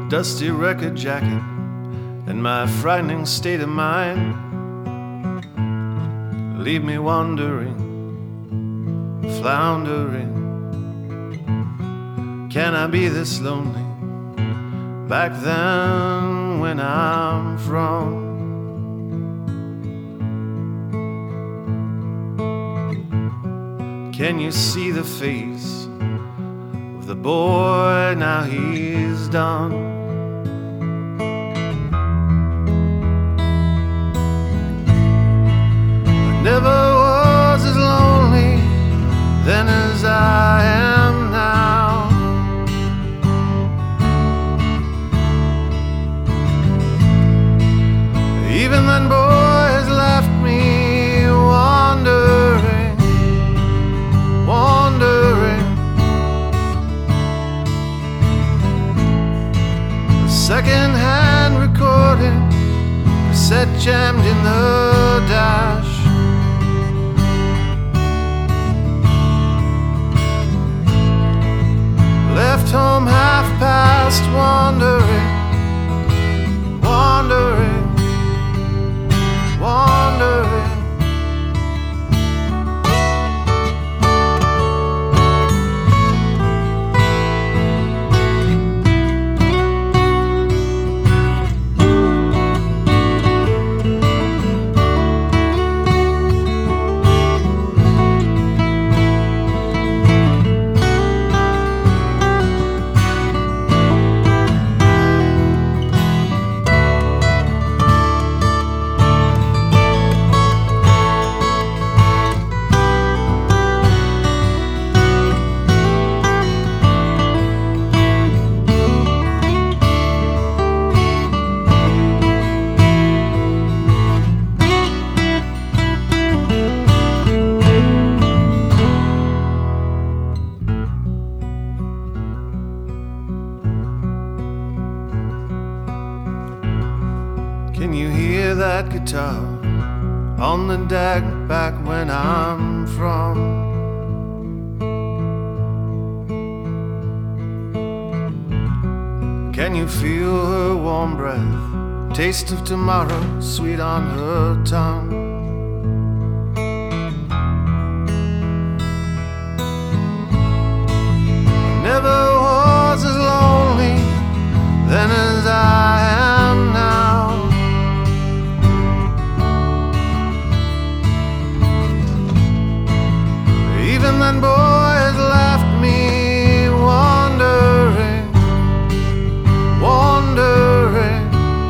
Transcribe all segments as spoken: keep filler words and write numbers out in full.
dusty record jacket and my frightening state of mind leave me wandering, floundering. Can I be this lonely back then when I'm from? Can you see the face of the boy now he's done? I never was as lonely then as I am now. Even then boy has left me wandering, wandering. A second-hand recording, cassette jammed in the dash. Left home half past, wandering, wandering, wandering. Can you hear that guitar on the deck back when I'm from? Can you feel her warm breath, taste of tomorrow sweet on her tongue? I never was as lonely then as I am now. Even then boy has left me wandering, wandering.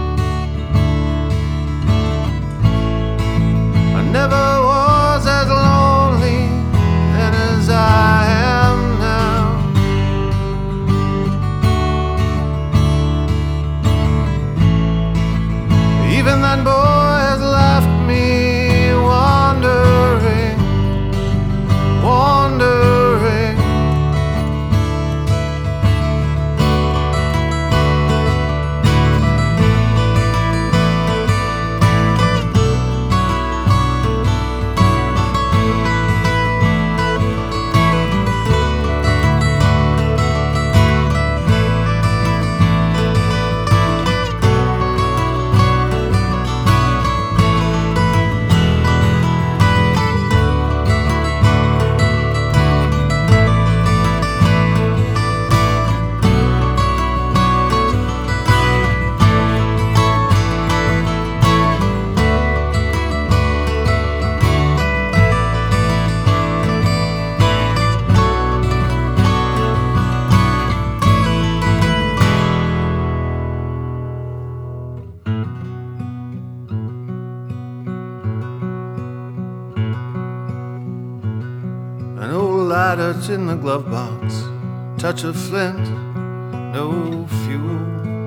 I never was as lonely then as I am now. Even then boy has left me wandering, wandering. An old lighter in the glove box, touch of flint, no fuel.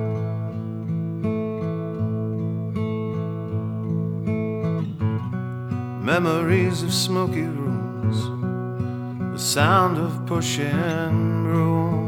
Memories of smoky rooms, the sound of pushing room.